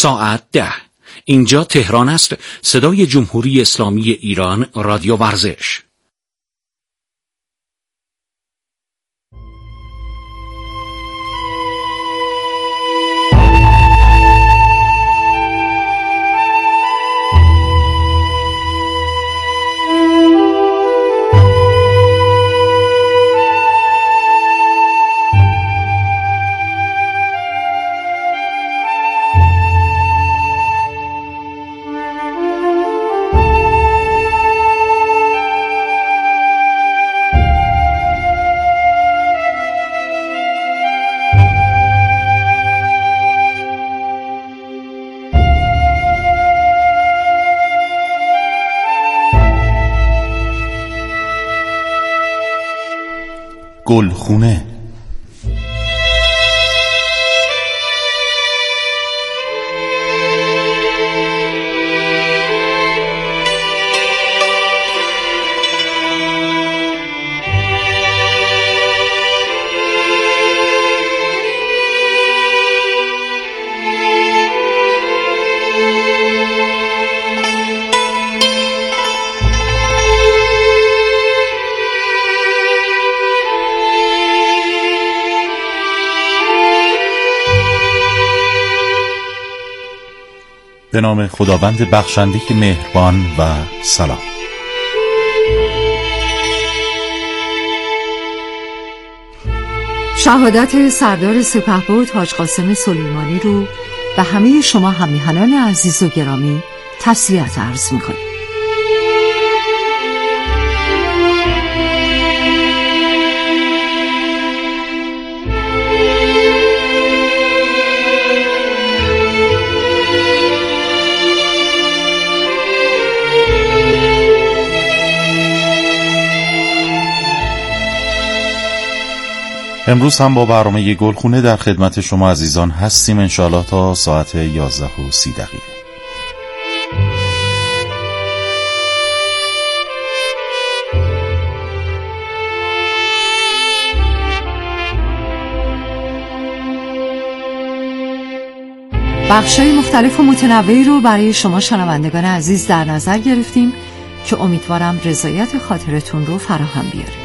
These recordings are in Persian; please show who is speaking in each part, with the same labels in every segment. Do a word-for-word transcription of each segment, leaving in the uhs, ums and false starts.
Speaker 1: ساعت ده. اینجا تهران است. صدای جمهوری اسلامی ایران، رادیو ورزش.
Speaker 2: گلخونه. به نام خداوند بخشنده مهربان و سلام.
Speaker 3: شهادت سردار سپهبد حاج قاسم سلیمانی رو به همه شما هم‌میهنان عزیز و گرامی تسلیت عرض می‌کنیم.
Speaker 2: امروز هم با برنامه گلخونه در خدمت شما عزیزان هستیم، انشاءالله تا ساعت یازده و سی دقیقه.
Speaker 3: بخشای مختلف و متنوعی رو برای شما شنوندگان عزیز در نظر گرفتیم که امیدوارم رضایت خاطرتون رو فراهم بیاره.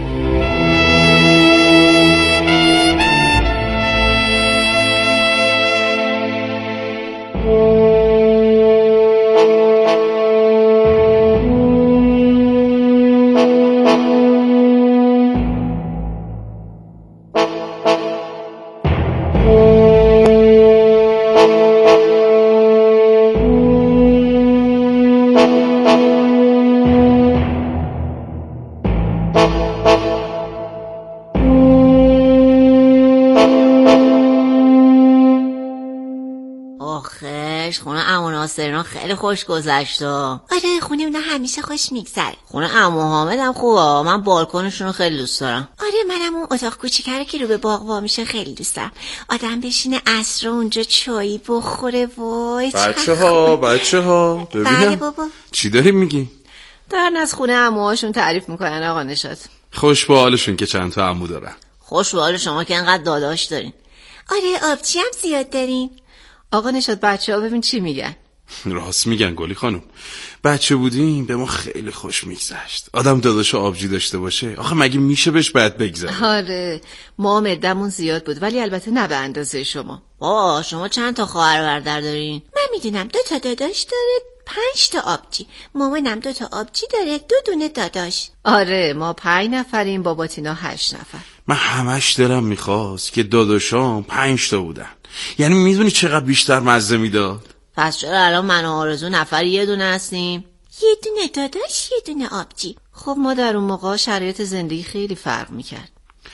Speaker 4: خونه عمو ناصران خیلی خوش گذشت. آره خونه اونا همیشه خوش میگذره. خونه عمو حامد هم خوبه، من بالکنشون رو خیلی دوست دارم. آره منم اون اتاق کوچیکه که رو به باغ وا میشه خیلی دوست دارم. آدم بشینه عصر اونجا چایی بخوره. وای
Speaker 5: بچه ها بچه ها ببینم.
Speaker 4: بله بابا
Speaker 5: چی داری میگی؟
Speaker 4: دارن از خونه عموهاشون تعریف میکنن آقا نشاط.
Speaker 5: خوش به حالشون که چند تا عمو دارن.
Speaker 4: خوش به حال شما که انقدر داداش دارین. آره آبچی هم زیاد دارین. آقا نشاط بچه ها ببین چی میگن.
Speaker 5: راست میگن گلی خانم، بچه بودیم به ما خیلی خوش میگذشت. آدم داداش آبجی داشته باشه آخه مگه میشه بهش بد بگذره؟
Speaker 4: آره ما مدمون زیاد بود ولی البته نه به اندازه شما. آه شما چند تا خواهر برادر دارین؟ من میدونم دو تا داداش داره، پنج تا آبجی. مامانم دو تا آبجی داره، دو دونه داداش. آره ما پنج نفریم، بابا تینا هشت نفر.
Speaker 5: من همش دلم میخواست که داداشام پنج تا بودن، یعنی میدونی چقدر بیشتر مزه میداد.
Speaker 4: پس چرا الان من و آرزو نفر یه دونه هستیم؟ یه دونه داداش یه دونه آبجی. خب ما در اون موقع شرایط زندگی خیلی فرق میکرد.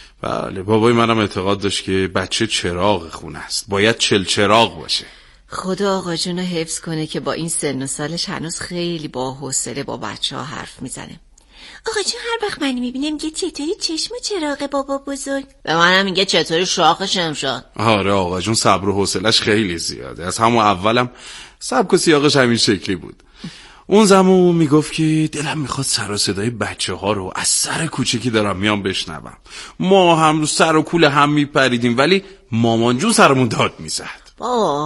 Speaker 5: بله بابای منم اعتقاد داشت که بچه چراغ خونه است، باید چل چراغ باشه.
Speaker 4: خدا آقا جونو حفظ کنه که با این سن و سالش هنوز خیلی با حوصله با بچه ها حرف میزنه. آقا جون هر وقت منی میبینه میگه چطوری چشم و چراغ بابا بزرگ. به منم میگه چطوری شاخ شمشاد.
Speaker 5: آره آقا جون صبر و حوصله‌اش خیلی زیاده، از همون اولم سبک و سیاقش همین شکلی بود. اون زمان میگفت که دلم میخواد سر و صدای بچه ها رو از سر کوچه که دارم میام بشنوم. ما هم رو سر و کوله هم میپریدیم ولی مامان جون سرمون داد میزد.
Speaker 4: با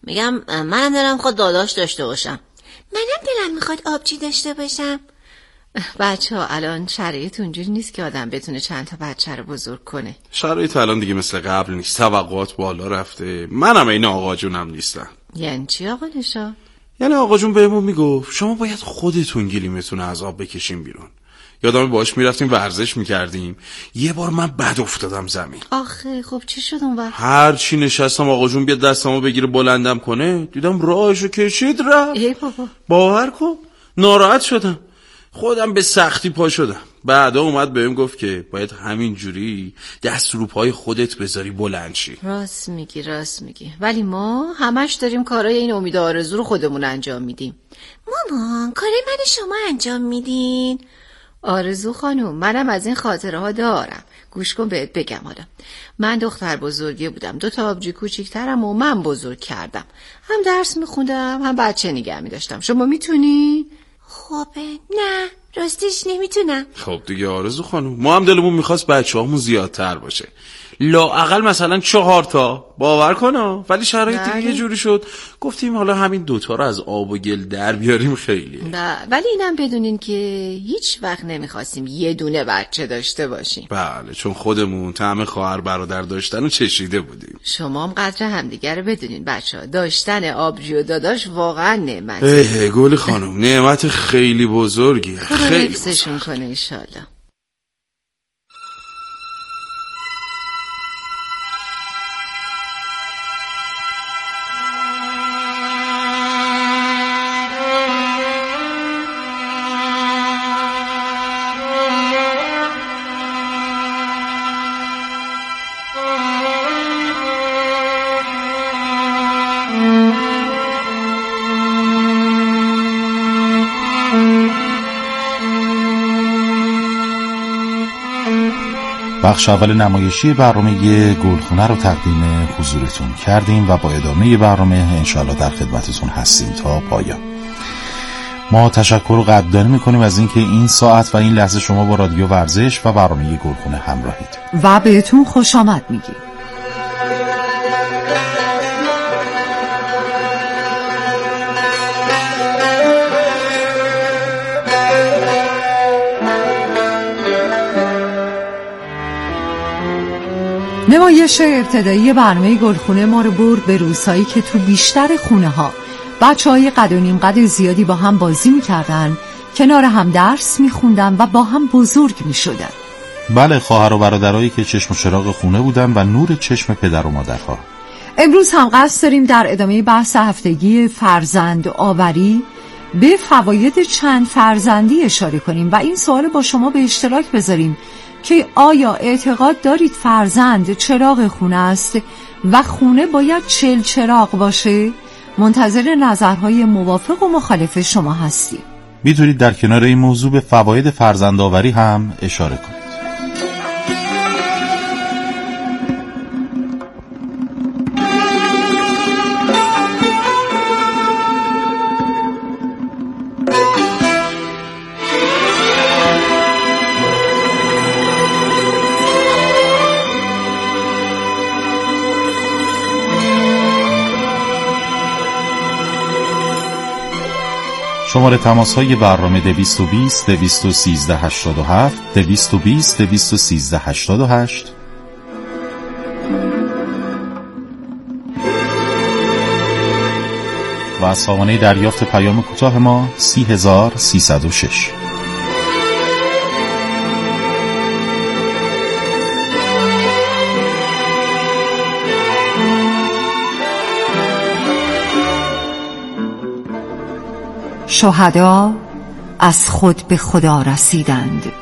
Speaker 4: میگم منم دلم میخواد داداش داشته باشم. منم دلم میخواد آبجی داشته باشم.
Speaker 3: بچه ها الان شرایط اونجوری نیست که آدم بتونه چند تا بچه رو بزرگ کنه.
Speaker 5: شرایط الان دیگه مثل قبل نیست، توقعات بالا رفته. منم این آقا جونم نیستم.
Speaker 3: یعنی چی آقا نشان؟
Speaker 5: یعنی آقا جون بهمون میگفت شما باید خودتون گلیمتون از آب بکشیم بیرون. یادم باهاش میرفتیم ورزش میکردیم، یه بار من بد افتادم زمین.
Speaker 3: آخه خب چی شد اون وقت؟
Speaker 5: هر چی نشستم آقا جون بیاد دستمو بگیره بلندم کنه، دیدم راهشو کشید رفت.
Speaker 3: ای بابا
Speaker 5: باور کن ناراحت شدم، خودم به سختی پا شدم. بعدا اومد بهم گفت که باید همین جوری دست رو پای خودت بذاری بلند شی.
Speaker 3: راست میگی راست میگی، ولی ما همش داریم کارای این امید آرزو رو خودمون انجام میدیم.
Speaker 4: مامان کارای من شما انجام میدین؟
Speaker 3: آرزو خانم منم از این خاطره ها دارم. گوش کن بهت بگم. حالا من دختر بزرگی بودم، دو تا آبجی کوچیکترم و من بزرگ کردم، هم درس میخوندم هم بچه نگه میداشتم. شما میتونی؟
Speaker 4: خوبه نه راستش نمیتونم.
Speaker 5: خب دیگه آرزو خانم ما هم دلمون میخواست بچه هامون زیادتر باشه، لااقل مثلا چهار تا، باور کنم. ولی شرایط دیگه یه جوری شد گفتیم حالا همین دوتا رو از آب و گل در بیاریم. خیلی
Speaker 3: ب... ولی اینم بدونین که هیچ وقت نمیخواستیم یه دونه بچه داشته باشیم.
Speaker 5: بله چون خودمون طعم خواهر برادر داشتن رو چشیده بودیم.
Speaker 3: شما هم قدر همدیگه رو بدونین بچه ها. داشتن آبجی و داداش واقعا نعمت.
Speaker 5: ای گل خانم نعمت خیلی بزرگیه. خیلی
Speaker 3: حفظشون کنه انشالله.
Speaker 2: بخش اول نمایشی برنامه گلخونه رو تقدیم حضورتون کردیم و با ادامه برنامه انشاءالله در خدمتتون هستیم تا پایان. ما تشکر و قدردانی میکنیم از اینکه این ساعت و این لحظه شما با رادیو ورزش و برنامه گلخونه همراهید
Speaker 3: و بهتون خوش آمد میگیم. نمایش ابتدایی برنامه گلخونه ما رو برد به روزهایی که تو بیشتر خونه ها بچه های قد و نیم قد زیادی با هم بازی میکردن، کنار هم درس میخوندن و با هم بزرگ میشدن.
Speaker 2: بله خواهر و برادرایی که چشم و چراغ خونه بودن و نور چشم پدر و مادرها.
Speaker 3: امروز هم قصد داریم در ادامه بحث هفتگی فرزند آوری به فواید چند فرزندی اشاره کنیم و این سوال با شما به اشتراک بذاریم که آیا اعتقاد دارید فرزند چراغ خونه است و خونه باید چل چراغ باشه؟ منتظر نظرهای موافق و مخالف شما هستیم.
Speaker 2: میتونید در کنار این موضوع به فواید فرزندآوری هم اشاره کنید. شماره تماس های برنامه دویست و بیست دویست و سیزده هشتاد و هفت دویست و بیست دویست و سیزده هشتاد و هشت و از سامانه دریافت پیام کوتاه ما سی هزار سیصد و شش.
Speaker 3: شهدا از خود به خدا رسیدند،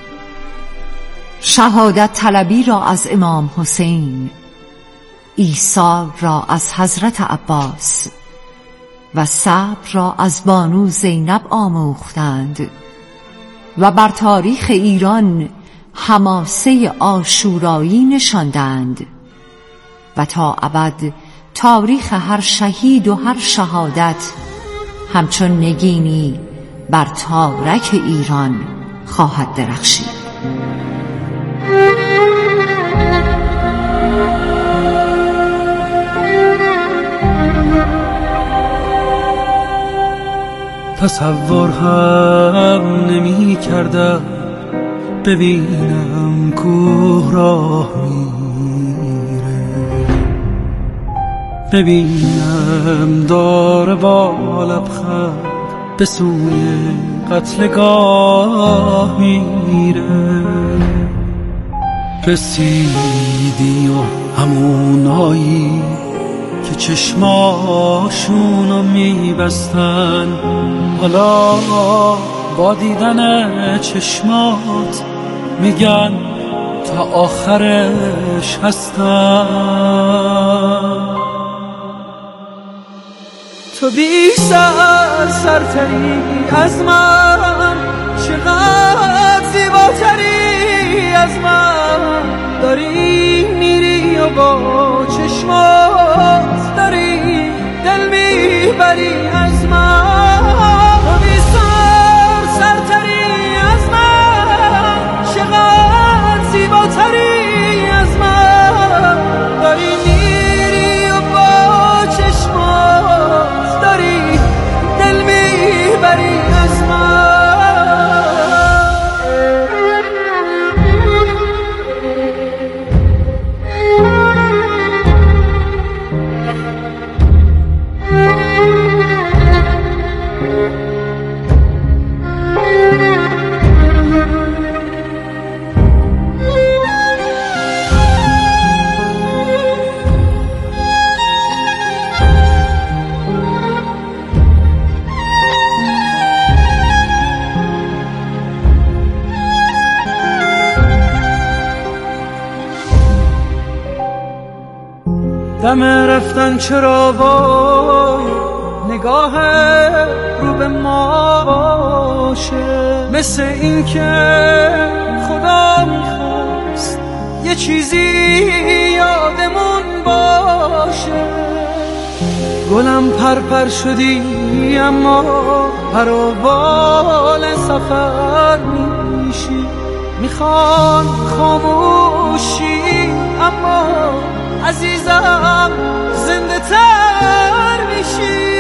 Speaker 3: شهادت طلبی را از امام حسین، عیسی را از حضرت عباس و صبر را از بانو زینب آموختند و بر تاریخ ایران حماسه عاشورایی نشاندند و تا ابد تاریخ هر شهید و هر شهادت همچون نگینی بر تارک ایران خواهد درخشید.
Speaker 6: تصور هم نمی کردم ببینم کوه راه میره، ببینم داره با لبخند به سوی قتلگاه میره. رسیدی و همونایی که چشماشونو میبستن حالا با دیدن چشمات میگن تا آخرش هستن. تو بی سر سرتری از من، چقدر زیباتری از من، داری میری و با چشمات داری دل میبری از من. تو بی سر سرتری از من، چقدر زیباتری از من، داری میری و با چشمات داری دل میبری از من. دم رفتن چرا وای نگاه رو به ما باشه، مثل این که خدا میخواست یه چیزی یادمون باشه. گلم پرپر شدی اما پروبال سفر میشی، میخوان خاموشی اما عزیزم زنده تر میشی.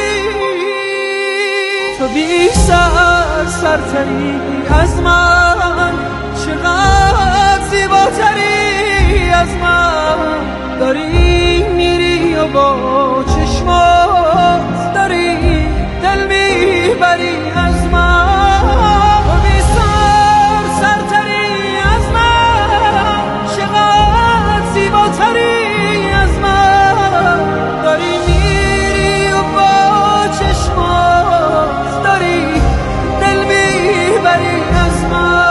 Speaker 6: تو بی سر سرتری از من، چقدر زیباتری از من، داری میری و با چشمات داری دل میبری از من. تو بی سر سرتری از من، چقدر زیباتری از من، داری میری و با چشمات داری دل میبری از من.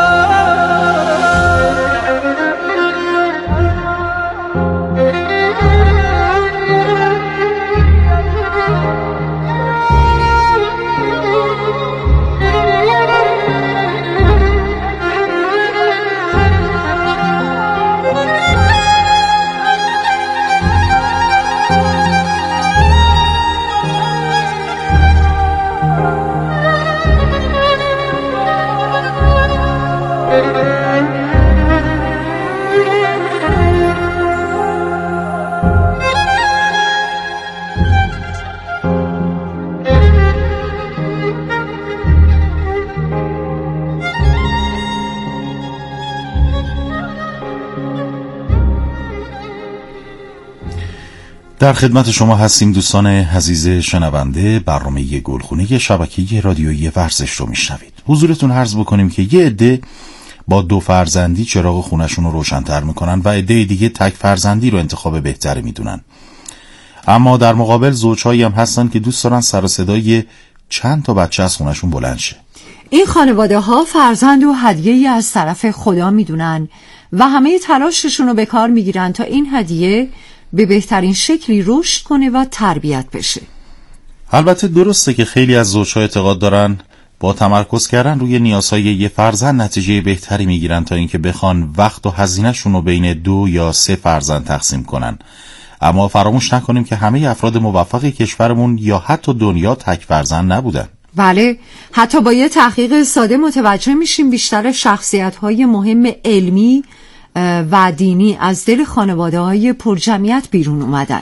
Speaker 2: در خدمت شما هستیم دوستان عزیز شنونده. برنامه گلخونه شبکه رادیویی ورزش رو میشنوید. حضورتون عرض بکنیم که یه عده با دو فرزندی چراغ خونشون رو روشن‌تر میکنن و عده دیگه تک فرزندی رو انتخاب بهتری میدونن. اما در مقابل زوجهایی هم هستن که دوست دارن سر و صدای چند تا بچه از خونشون بلند شه.
Speaker 3: این خانواده ها فرزند و هدیه‌ای از طرف خدا میدونن و همه تلاششون رو به کار میگیرن تا این هدیه به بهترین شکلی رشد کنه و تربیت بشه.
Speaker 2: البته درسته که خیلی از زوجها اعتقاد دارن با تمرکز کردن روی نیازهای یه فرزند نتیجه بهتری میگیرن تا اینکه بخوان وقت و هزینه‌شون رو بین دو یا سه فرزند تقسیم کنن. اما فراموش نکنیم که همه افراد موفق کشورمون یا حتی دنیا تک فرزند نبودن.
Speaker 3: بله، حتی با یه تحقیق ساده متوجه میشیم بیشتر شخصیت‌های مهم علمی و دینی از دل خانواده‌های پرجمعیت بیرون اومدن.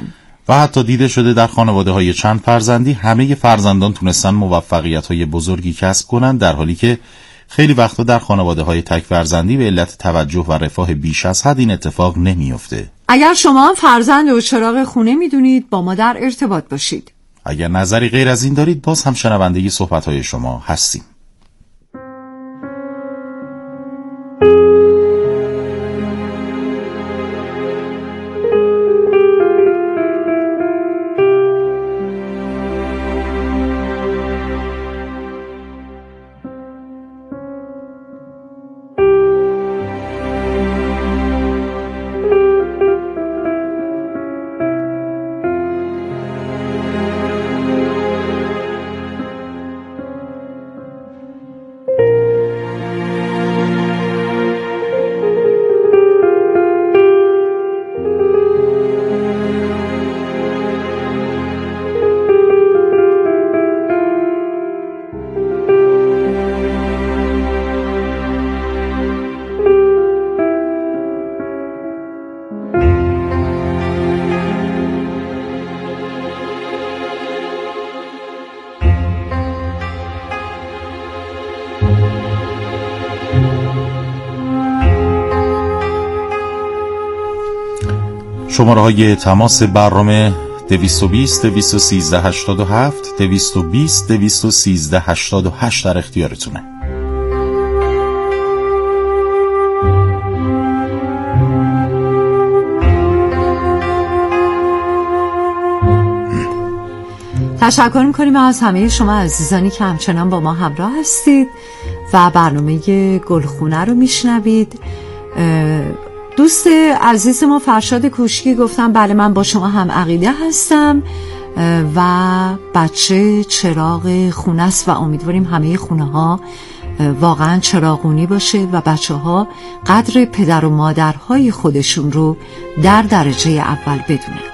Speaker 2: و حتی دیده شده در خانواده های چند فرزندی همه فرزندان تونستن موفقیت های بزرگی کسب کنند، در حالی که خیلی وقتا در خانواده های تک فرزندی به علت توجه و رفاه بیش از حد این اتفاق نمیفته.
Speaker 3: اگر شما هم فرزند و چراغ خونه میدونید با ما در ارتباط باشید.
Speaker 2: اگر نظری غیر از این دارید باز هم شنونده صحبت های شما هستیم. شماره های تماس برنامه دویست و بیست دویست و سیزده هشتاد و هفت دویست و بیست دویست و سیزده هشتاد و هشت در اختیارتونه.
Speaker 3: تشکر میکنیم از همه شما عزیزانی که همچنان با ما همراه هستید و برنامه گلخونه رو میشنوید. دوست عزیز ما فرشاد کوشکی گفتم بله من با شما هم عقیده هستم و بچه چراغ خونه است و امیدواریم همه خونه ها واقعا چراغونی باشه و بچه ها قدر پدر و مادرهای خودشون رو در درجه اول بدونن.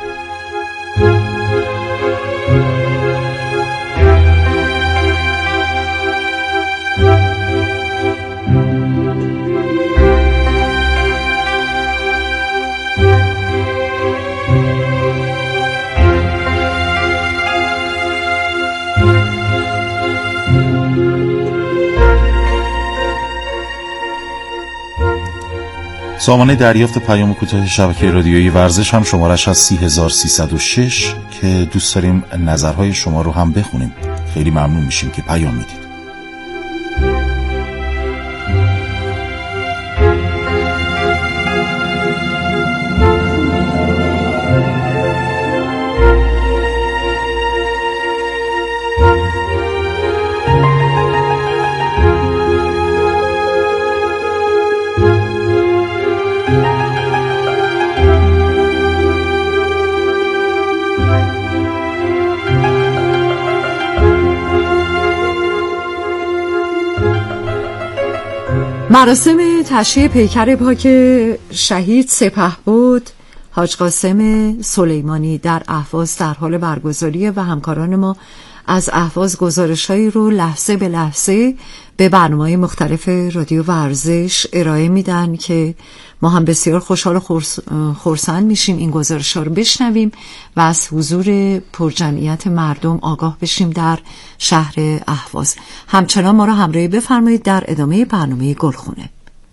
Speaker 2: سامانه دریافت پیام کوتاه شبکه رادیویی ورزش هم شمارش از سی هزار سیصد و شش که دوست داریم نظرهای شما رو هم بخونیم. خیلی ممنون میشیم که پیام میدید.
Speaker 3: مراسم تشییع پیکر پاک شهید سپهبد حاج قاسم سلیمانی در اهواز در حال برگزاریه و همکاران ما از اهواز گزارش‌هایی رو لحظه به لحظه به برنامه‌های مختلف رادیو ورزش ارائه میدن که ما هم بسیار خوشحال و خورس... خرسند میشیم این گزارش‌ها رو بشنویم و از حضور پرجمعیت مردم آگاه بشیم در شهر اهواز. همچنان ما را همراهی بفرمایید در ادامه برنامه گلخونه.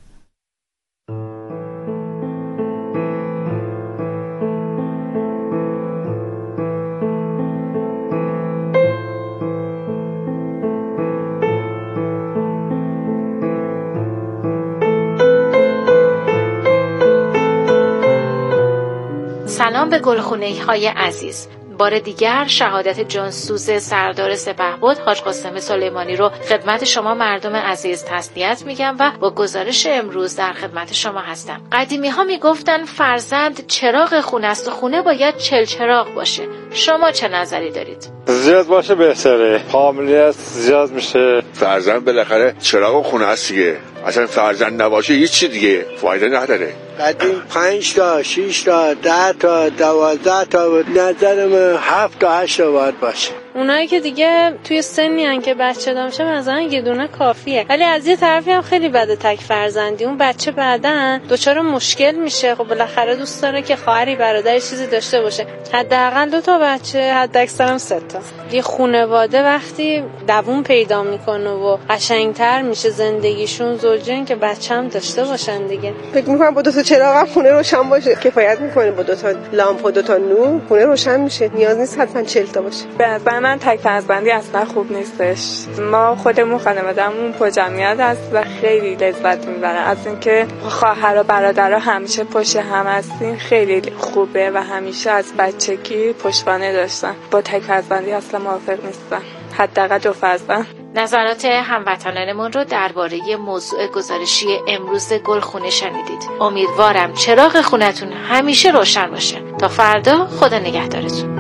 Speaker 7: سلام به گلخونه های عزیز. بار دیگر شهادت جانسوز سردار سپهبد حاج قاسم سلیمانی رو خدمت شما مردم عزیز تسلیت میگم و با گزارش امروز در خدمت شما هستم. قدیمی ها میگفتن فرزند چراغ خونه است و خونه باید چل چراغ باشه. شما چه نظری دارید؟
Speaker 8: زیاد باشه بهتره. حاملیت زیاد میشه.
Speaker 9: فرزند بالاخره چراغ خونه است دیگه. اصلا فرزند نباشه هیچ چی دیگه فایده نداره.
Speaker 10: قدیم پنج تا شش تا ده تا دوازده تا بود. نظر من هفت تا هشت تا باید باشه.
Speaker 11: اونایی که دیگه توی سنی ان که بچه دار میشه مثلا یه دونه کافیه، ولی از یه طرفی هم خیلی بده تک فرزندی. اون بچه بعدن دچار مشکل میشه، خب بالاخره دوست داره که خواهری برادر چیزی داشته باشه، حداقل دو تا بچه، حداکثرم سه تا. یه خانواده وقتی دووم پیدا میکنه و قشنگتر میشه زندگیشون، زوجین که بچه هم داشته باشن دیگه.
Speaker 12: فکر میکنم با دو تا چراغ خونه روشن باشه کفایت میکنه، با دو تا لامپ و دو تا نور خونه روشن میشه، نیاز نیست حتما چهل تا باشه.
Speaker 13: به نظر من تک فرزندی اصلا خوب نیستش. ما خودمون خانواده‌مون پر جمعیت هست و خیلی لذت میبرن از اینکه خواهر و برادرها همیشه پشت هم هستین، خیلی خوبه و همیشه از بچگی پشتوانه داشتن. با تک فرزندی اصلا موافق نیستم، حداقل دو فرزند.
Speaker 7: نظرات هموطنانمون رو درباره موضوع گزارشی امروز گلخونه شنیدید. امیدوارم چراغ خونتون همیشه روشن باشه. تا فردا، خدا نگهدارتون.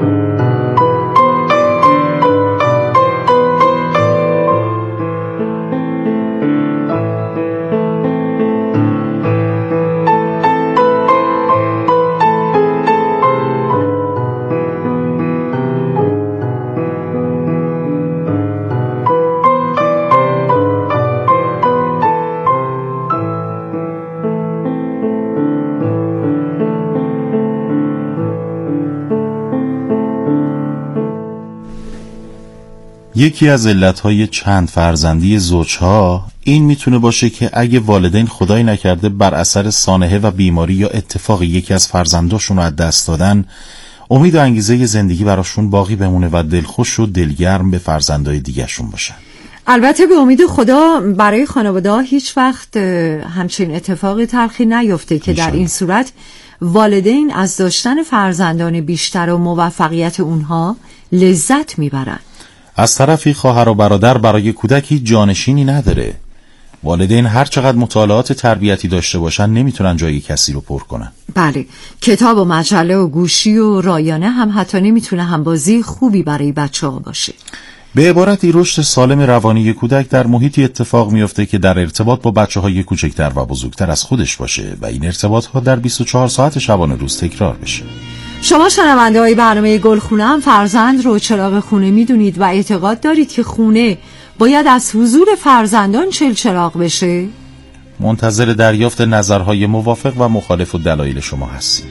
Speaker 2: یکی از علتهای چند فرزندی زوجها این میتونه باشه که اگه والدین خدای نکرده بر اثر سانحه و بیماری یا اتفاقی یکی از فرزنداشون رو از دست دادن، امید و انگیزه زندگی براشون باقی بمونه و دلخوش و دلگرم به فرزندای دیگه‌شون باشن.
Speaker 3: البته به امید خدا برای خانواده‌ها هیچ وقت همچین اتفاقی تلخی نیفته که در این صورت والدین از داشتن فرزندان بیشتر و موفقیت اونها لذت میبرن.
Speaker 2: از طرفی خواهر و برادر برای کودکی جانشینی نداره. والدین هر چقدر مطالعات تربیتی داشته باشن نمیتونن جای کسی رو پر کنن.
Speaker 3: بله، کتاب و مجله و گوشی و رایانه هم حتی نمیتونه همبازی خوبی برای بچه ها باشه.
Speaker 2: به عبارتی رشد سالم روانی کودک در محیطی اتفاق میفته که در ارتباط با بچه های کوچکتر و بزرگتر از خودش باشه و این ارتباط ها در بیست و چهار ساعت شبانه روز تکرار بشه.
Speaker 3: شما شنونده های برنامه گلخونه هم فرزند رو چراغ خونه میدونید و اعتقاد دارید که خونه باید از حضور فرزندان چلچراغ بشه؟
Speaker 2: منتظر دریافت نظرهای موافق و مخالف و دلایل شما هستیم.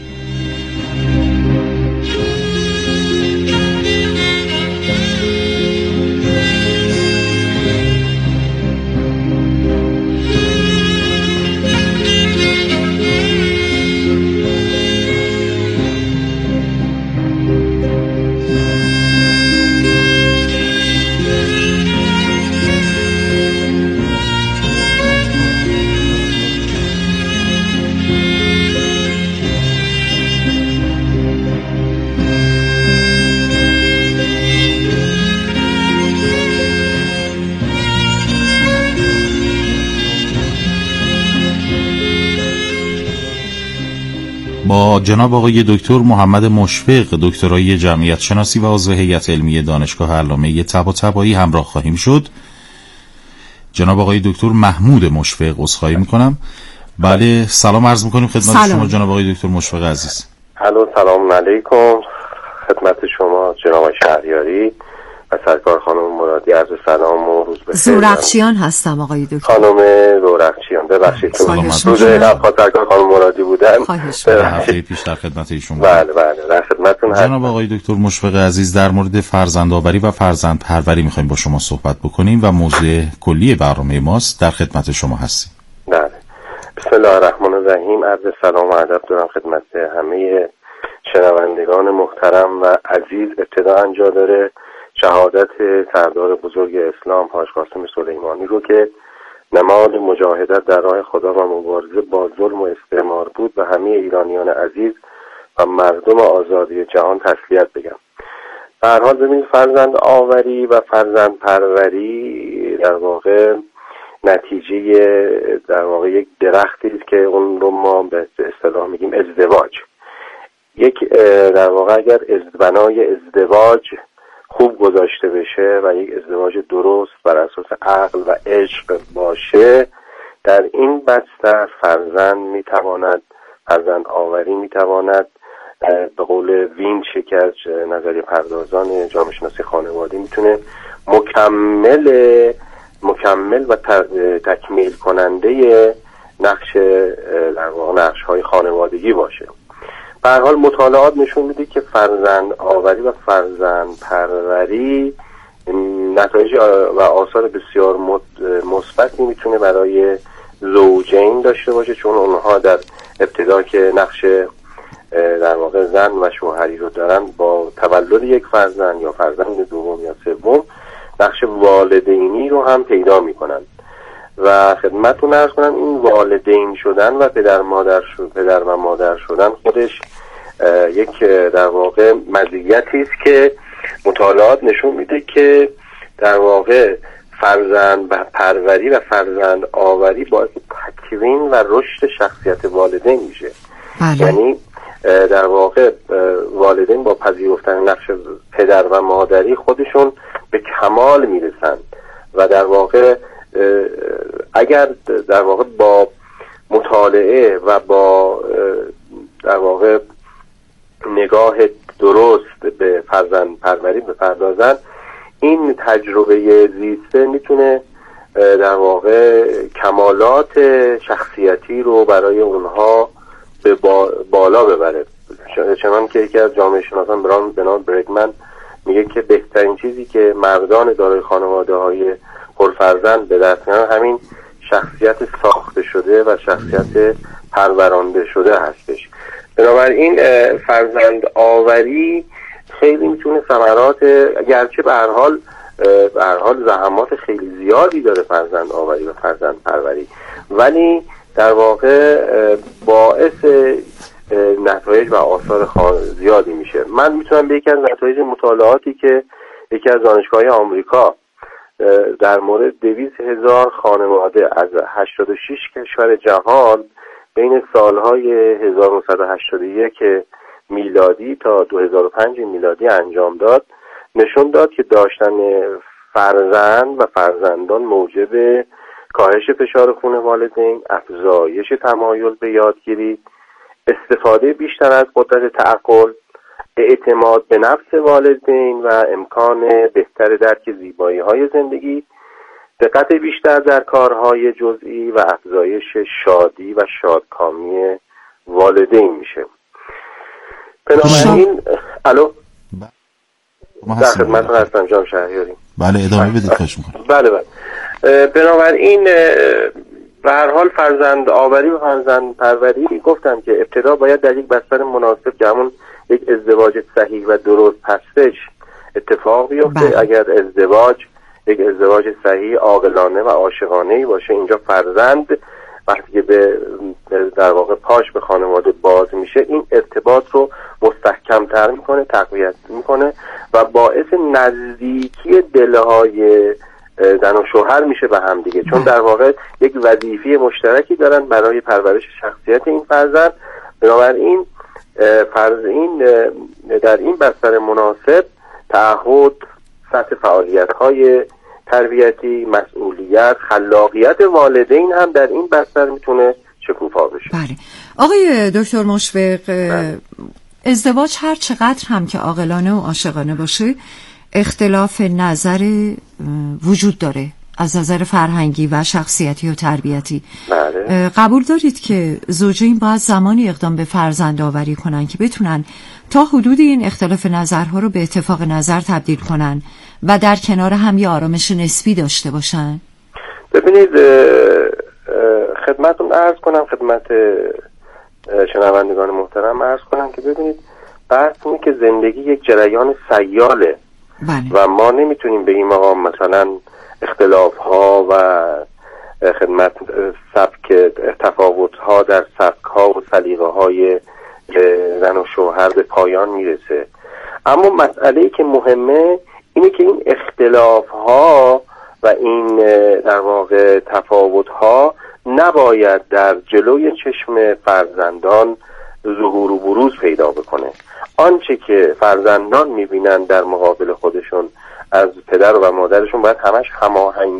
Speaker 2: با جناب آقای دکتر محمد مشفق، دکترای جمعیت شناسی و عضو هیئت علمی دانشگاه علامه طباطبایی همراه خواهیم شد. جناب آقای دکتر محمود مشفق، عذرخواهی میکنم. بله، سلام عرض میکنیم خدمت سلام. شما جناب آقای دکتر مشفق عزیز.
Speaker 14: الو، سلام علیکم خدمت شما جناب شهریاری و سرکار خانم مرادی. عرض سلام و روز بخیر.
Speaker 3: زورخشیان هستم آقای دکتر.
Speaker 14: خانم زورخشیان، ببخشید روز قبل سرکار خانم مرادی بودن.
Speaker 2: هفته پیش در خدمت ایشون
Speaker 14: بودم. بله بله در خدمتتون هستم.
Speaker 2: جناب آقای دکتر مشفق عزیز، در مورد فرزندآوری و فرزند پروری می‌خوایم با شما صحبت بکنیم و موضوع کلی برنامه ماست. در خدمت شما هستیم.
Speaker 14: بله. بسم الله الرحمن الرحیم. عرض سلام و ادب دارم خدمت همه شنوندگان محترم و عزیز. ابتداء جا داره شهادت سردار بزرگ اسلام حاج قاسم سلیمانی رو که نماد مجاهدت در راه خدا و مبارزه با ظلم و استعمار بود و همه ایرانیان عزیز و مردم آزادی جهان تسلیت بگم. به هر حال ببینید، فرزند آوری و فرزند پروری در واقع نتیجه در واقع یک درختی است که اون رو ما به اصطلاح میگیم ازدواج. یک در واقع اگر بنای ازدواج خوب گذاشته بشه و یک ازدواج درست بر اساس عقل و عشق باشه، در این بستر فرزند میتواند فرزند آوری میتواند به قول وینچ که از نظریه پردازان جامعه شناسی خانواده میتونه مکمل مکمل و تکمیل کننده نقش در واقع نقش های خانوادگی باشه. به هر حال مطالعات نشون میده که فرزند آوری و فرزند پروری نتایج و آثار بسیار مثبتی میتونه برای زوجین داشته باشه، چون اونها در ابتدا که نقش در واقع زن و شوهری رو دارن با تولد یک فرزند یا فرزند دوم یا سوم نقش والدینی رو هم پیدا میکنن و خدمتتون عرض کنم این والدین شدن و پدر مادر شد پدر و مادر شدن خودش یک در واقع مزیتی است که مطالعات نشون میده که در واقع فرزند پروری و فرزند آوری باعث تکوین و رشد شخصیت والدین میشه. بله. یعنی در واقع والدین با پذیرفتن نقش پدر و مادری خودشون به کمال میرسن و در واقع اگر در واقع با مطالعه و با در واقع نگاه درست به فرزند پروری بپردازن، این تجربه زیسته میتونه در واقع کمالات شخصیتی رو برای اونها به بالا ببره. چنان که یکی از جامعه شناسان بران بنام برگمن میگه که بهترین چیزی که مردان دارای خانواده های پرفرزند به دست میارن همین شخصیت ساخته شده و شخصیت پرورانده شده هستش. بنابراین فرزند آوری خیلی میتونه ثمرات، گرچه به هر حال به هر حال زحمات خیلی زیادی داره فرزند آوری و فرزند پروری، ولی در واقع باعث نتایج و آثار زیادی میشه. من میتونم به یکی از نتایج مطالعاتی که یکی از دانشگاه‌های آمریکا در مورد دویست هزار خانواده از هشتاد و شش کشور جهان بین سالهای هزار و نهصد و هشتاد و یک میلادی تا دو هزار و پنج میلادی انجام داد، نشون داد که داشتن فرزند و فرزندان موجب کاهش فشار خون والدین، افزایش تمایل به یادگیری، استفاده بیشتر از قدرت تعقل، اعتماد به نفس والدین و امکان بهتر درک زیبایی‌های زندگی، دقت بیشتر در کارهای جزئی و افزایش شادی و شادکامی والدین میشه. بنابراین الو در خدمت هستم جناب شهریاری.
Speaker 2: بله ادامه بدید خواهش می‌کنم.
Speaker 14: بله بله. بنابراین به هر حال فرزند آوری و فرزند پروری گفتم که ابتدا باید در یک بستر مناسب که همون یک ازدواج صحیح و درست هستش اتفاق بیفته. اگر ازدواج یک ازدواج صحیح عاقلانه و عاشقانه‌ای باشه، اینجا فرزند وقتی که به در واقع پاش به خانواده باز میشه این ارتباط رو مستحکم‌تر میکنه، تقویت میکنه و باعث نزدیکی دلهای زن و شوهر میشه به هم دیگه، چون در واقع یک وظیفه مشترکی دارن برای پرورش شخصیت این فرزند. بنابراین فرض این در این بستر مناسب تعهد، سطح فعالیت‌های تربیتی، مسئولیت، خلاقیت والدین هم در این بستر میتونه شکوفا بشه.
Speaker 3: بله. آقای دکتر مشفق، بله. ازدواج هر چقدر هم که عاقلانه و عاشقانه باشه اختلاف نظر وجود داره از نظر فرهنگی و شخصیتی و تربیتی.
Speaker 14: بله.
Speaker 3: قبول دارید که زوجین باید زمانی اقدام به فرزند آوری کنن که بتونن تا حدود این اختلاف نظرها رو به اتفاق نظر تبدیل کنن و در کنار هم یه آرامش نسبی داشته باشن؟
Speaker 14: ببینید خدمتون عرض کنم، خدمت شنوندگان محترم عرض کنم که ببینید بحث اینه که زندگی یک جریان سیاله.
Speaker 3: بله.
Speaker 14: و ما نمیتونیم به این مقام مثلا اختلاف ها و خدمت سبک تفاوت ها در سبک ها و سلیقه های زن و شوهر به پایان میرسه. اما مسئله‌ای که مهمه اینه که این اختلاف ها و این در واقع تفاوت ها نباید در جلوی چشم فرزندان ظهور و بروز پیدا بکنه. آنچه که فرزندان میبینن در مقابل خودشون از پدر و مادرشون باید همش هماهنگ